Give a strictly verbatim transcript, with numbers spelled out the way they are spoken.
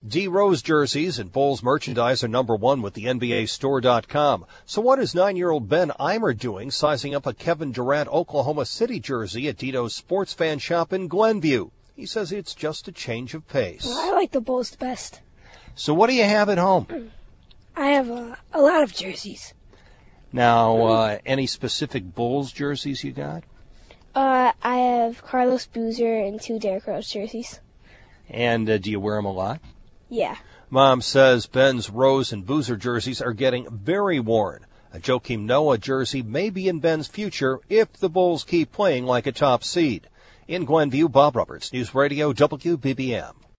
D. Rose jerseys and Bulls merchandise are number one with the N B A store dot com. So what is nine-year-old Ben Eimer doing sizing up a Kevin Durant Oklahoma City jersey at Dito's Sports Fan Shop in Glenview? He says it's just a change of pace. Well, I like the Bulls the best. So what do you have at home? I have uh, a lot of jerseys. Now, uh, any specific Bulls jerseys you got? Uh, I have Carlos Boozer and two Derrick Rose jerseys. And uh, do you wear them a lot? Yeah. Mom says Ben's Rose and Boozer jerseys are getting very worn. A Joakim Noah jersey may be in Ben's future if the Bulls keep playing like a top seed. In Glenview, Bob Roberts, News Radio W B B M.